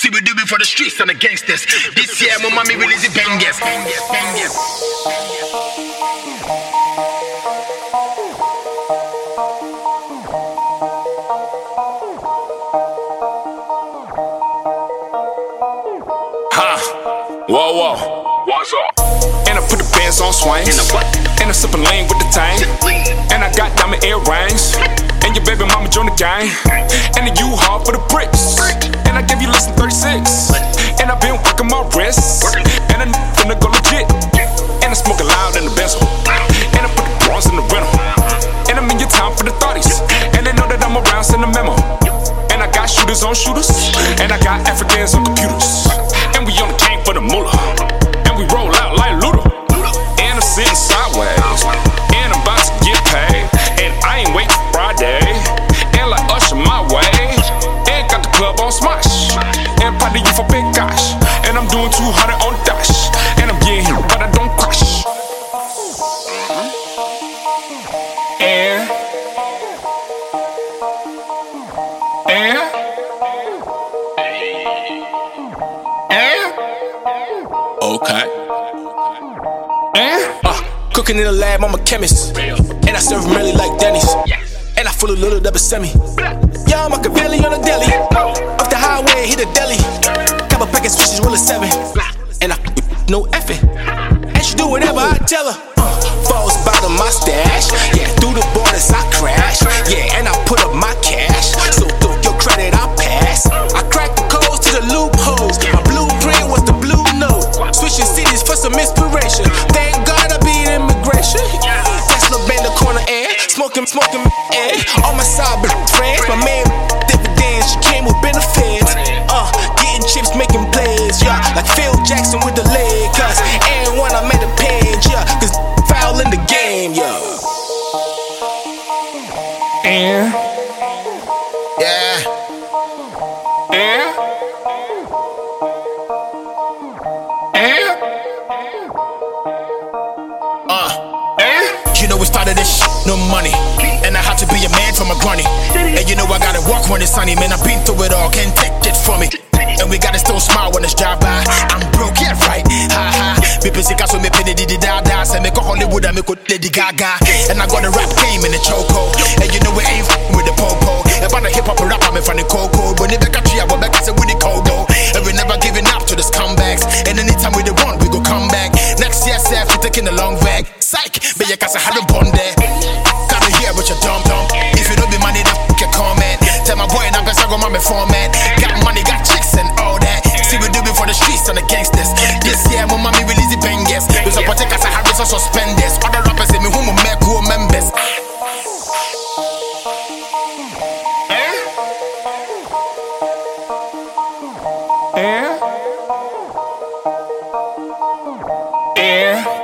See we do it for the streets and the gangsters. This year my mommy release the bangers. Whoa, whoa, what's up? And I put the bands on swings. And I sippin' lean with the tang. And I got diamond earrings. And your baby mama join the gang. And the U-Haul for the bricks. And I gave you less than 36. And I been working my wrists. And I finna go legit. And I smoking loud in the Benzo. And I put the bronze in the rental. And I'm in your town for the 30s. And they know that I'm around, send a memo. And I got shooters on shooters. And I got Africans on computers. And we on the cane for the moolah. And we roll out like Luda. And I'm sitting sideways. And I'm about to get paid. And I ain't waiting for Friday. And like Usher my way. And got the club on smash. And party you for big gosh. And I'm doing 200 on dash. And I'm getting hit but I don't crash. And okay. Cooking in the lab, I'm a chemist. And I serve really like Denny's. And I full of little double semi. Yeah, I'm Machiavelli on a deli. Off the highway, hit a deli. Couple packets, fishes, roll a 7. And I no effing. And she do whatever I tell her. Falls bottom my stash. Yeah, through the borders I crash. Yeah, and I put up my cash. So through your credit I pass. I crack the codes to the loopholes. My blueprint was the blue note. Switching cities for some inspiration. Thank God I beat immigration. Tesla bend the corner air. Smoking air. All my side friends. My man dividends. She came with benefits. Getting chips, making plays. Yeah, like Phil Jackson with the Lakers. And when I made a page. Yeah, cause foul in the game. Yeah. And Yeah. You know we started this shit, no money. And I had to be a man for my granny. And you know I gotta walk when it's sunny. Man, I've been through it all, can't take it from me. And we gotta still smile when it's drive by. I'm broke, yeah, right, ha ha. Me busy so me penny did da da. Say me go Hollywood and me go Lady Gaga. And I got a rap game in the choco. And you know we ain't with the popo. If I'm a hip hop rap, I'm in front of Coco. When they back a tree, I will back with the Kodo. And we never giving up to the scumbags. And anytime we the one, we go come back. Next year, self, we taking a long bag. Psych, but you can't say how to bond there. Gotta hear what you dumb. If you don't be money, then you comment. Tell my boy, and I'm gonna go my format. Got money, got chicks and all that. See we do it for the streets and the gangsters. This year, my mommy release the bangers. We support take us a Harris or suspenders. Other rappers say me who make who members. Yeah.